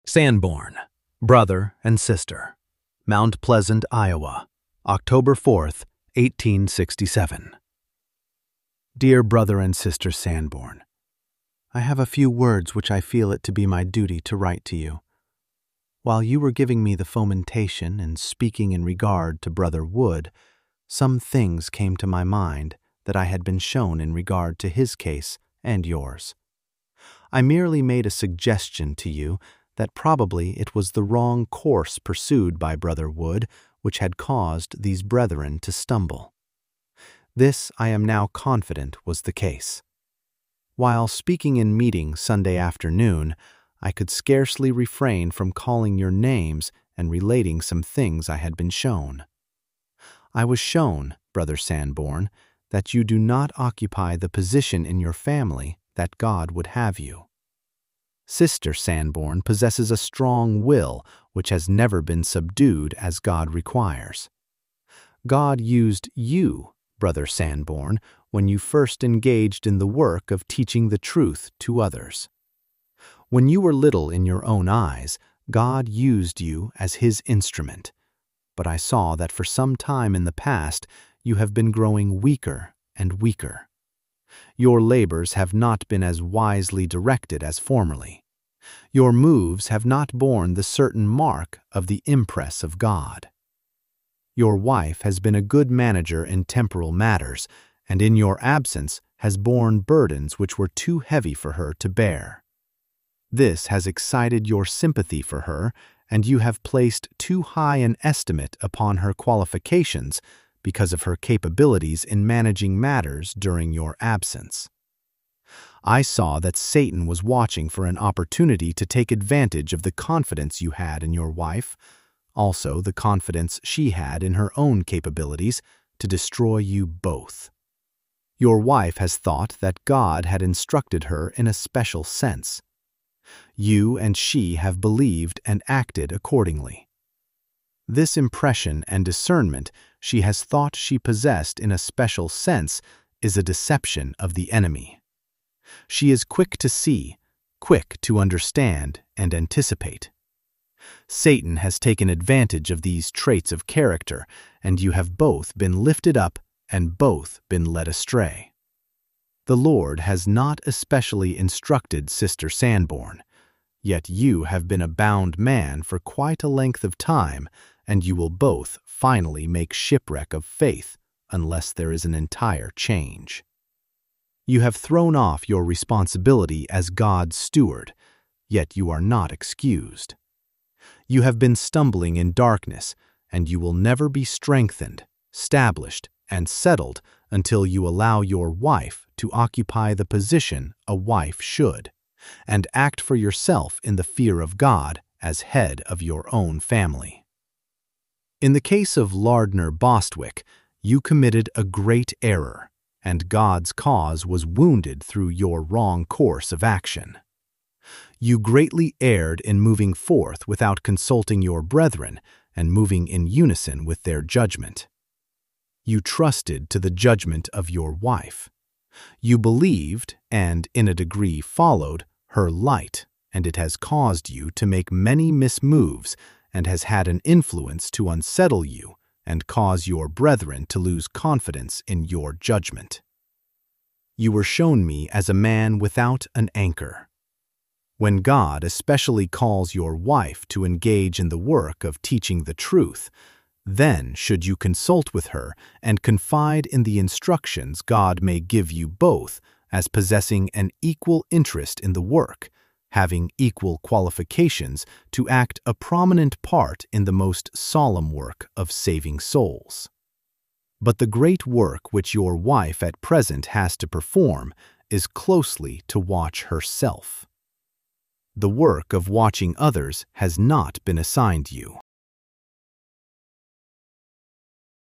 Sanborn, brother and sister. Mount Pleasant, Iowa, October 4th, 1867. Dear brother and sister Sanborn, I have a few words which I feel it to be my duty to write to you. While you were giving me the fomentation and speaking in regard to Brother Wood, some things came to my mind that I had been shown in regard to his case and yours. I merely made a suggestion to you that probably it was the wrong course pursued by Brother Wood which had caused these brethren to stumble. This I am now confident was the case. While speaking in meeting Sunday afternoon, I could scarcely refrain from calling your names and relating some things I had been shown. I was shown, Brother Sanborn, that you do not occupy the position in your family that God would have you. Sister Sanborn possesses a strong will which has never been subdued as God requires. God used you, Brother Sanborn, when you first engaged in the work of teaching the truth to others. When you were little in your own eyes, God used you as His instrument, but I saw that for some time in the past you have been growing weaker and weaker. Your labors have not been as wisely directed as formerly. Your moves have not borne the certain mark of the impress of God. Your wife has been a good manager in temporal matters, and in your absence has borne burdens which were too heavy for her to bear. This has excited your sympathy for her, and you have placed too high an estimate upon her qualifications because of her capabilities in managing matters during your absence. I saw that Satan was watching for an opportunity to take advantage of the confidence you had in your wife, also the confidence she had in her own capabilities, to destroy you both. Your wife has thought that God had instructed her in a special sense. You and she have believed and acted accordingly. This impression and discernment she has thought she possessed in a special sense is a deception of the enemy. She is quick to see, quick to understand and anticipate. Satan has taken advantage of these traits of character, and you have both been lifted up and both been led astray. The Lord has not especially instructed Sister Sanborn, yet you have been a bound man for quite a length of time, and you will both finally make shipwreck of faith unless there is an entire change. You have thrown off your responsibility as God's steward, yet you are not excused. You have been stumbling in darkness, and you will never be strengthened, established, and settled until you allow your wife to occupy the position a wife should, and act for yourself in the fear of God as head of your own family. In the case of Lardner Bostwick, you committed a great error, and God's cause was wounded through your wrong course of action. You greatly erred in moving forth without consulting your brethren and moving in unison with their judgment. You trusted to the judgment of your wife. You believed, and in a degree followed, her light, and it has caused you to make many mismoves and has had an influence to unsettle you and cause your brethren to lose confidence in your judgment. You were shown me as a man without an anchor. When God especially calls your wife to engage in the work of teaching the truth, then should you consult with her and confide in the instructions God may give you both as possessing an equal interest in the work, having equal qualifications to act a prominent part in the most solemn work of saving souls. But the great work which your wife at present has to perform is closely to watch herself. The work of watching others has not been assigned you.